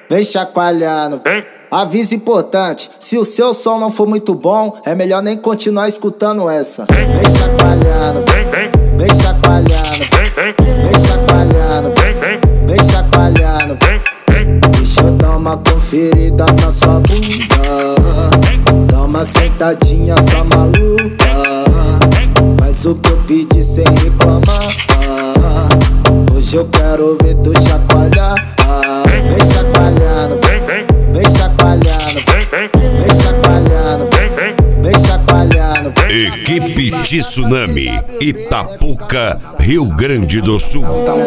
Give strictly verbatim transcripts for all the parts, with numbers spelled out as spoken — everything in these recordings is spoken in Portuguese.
vem chacoalhando. Aviso importante, se o seu som não for muito bom, é melhor nem continuar escutando essa. Vem chacoalhando, vem chacoalhando, vem chacoalhando, vem chacoalhando. Deixa eu dar uma conferida na sua bunda, dá uma sentadinha só maluca, faz o que eu pedi sem reclamar. Hoje eu quero ver tu chacoalhar. Vem chacoalhando, vem chacoalhando, vem chacoalhando, vem chacoalhando. Equipe Tsunami, Itapuca, Rio Grande do Sul.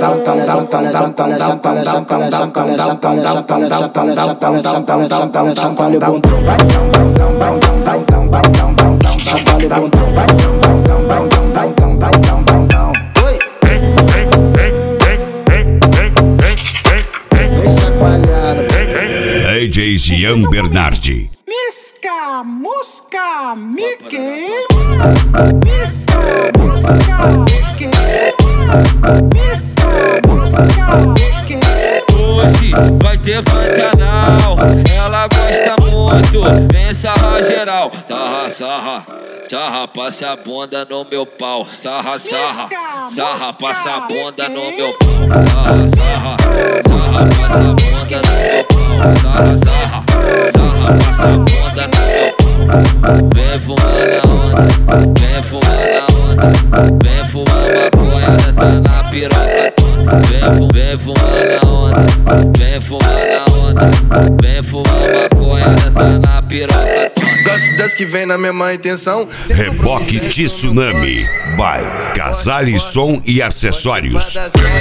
D J Jean Bernardi. Misca, musca, Mickey. Misca, musca, Mickey. Misca, musca, Mickey. Hoje vai ter Pantanal, ela gosta muito, vem sarra geral. Sarra, sarra, sarra, passa a bunda no meu pau. Sarra, sarra, sarra, passa a bunda no meu pau. Sarra, sarra, sarra, passa a bunda no meu pau. Sarra, sarra, sarra, passa a bunda no meu pau. Vem fumar na onda, vem fumar na onda, vem fumar maconha, tá na piroca. Vem, vem fumar na onda, vem fumar na onda, vem fumar maconha, tá na piroca. Gosto das que vem na mesma intenção. Reboque Tsunami, by Casale Som e Acessórios.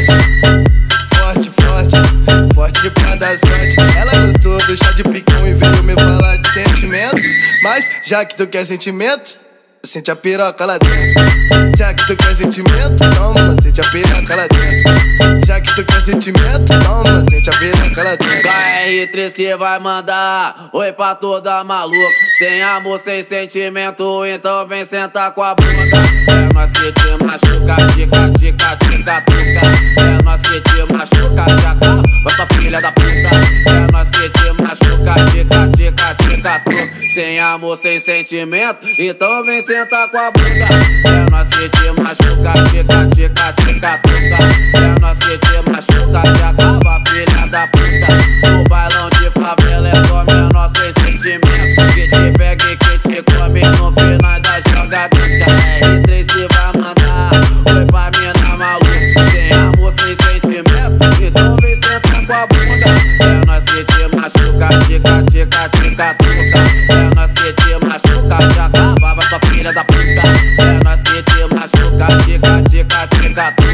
Forte, forte, forte pra dar sorte. Ela gostou do chá de picão e veio me falar de sentimento. Mas já que tu quer sentimento, sente a piroca lá dentro. Já que tu quer sentimento, toma, sente a piroca lá dentro. Já que tu quer sentimento, toma, sente a piroca lá dentro. K R três que vai mandar oi pra toda maluca. Sem amor, sem sentimento, então vem sentar com a bunda. É nós que te machuca, tica, tica, tica, tuca. É nós que te machuca, te acaba, essa filha da puta. É nós que te machuca, tica, tica, tica, tuca. Sem amor, sem sentimento, então vem sentar com a bunda. É nós que te machuca, tica, tica, tica, tuca. É nós que te machuca, te acaba, filha da puta. No bailão de favela é só menor sem sentimento. Que te pega e que te come no final da jogada. K R três que vai mandar oi pra mina maluca. Sem amor, sem sentimento, então vem sentar com a bunda. É nós que te machuca, tica, tica, tica, tuca. É nós que te machuca, te acaba, sua filha da puta. É nós que te machuca, tica, tica, tica, tuca.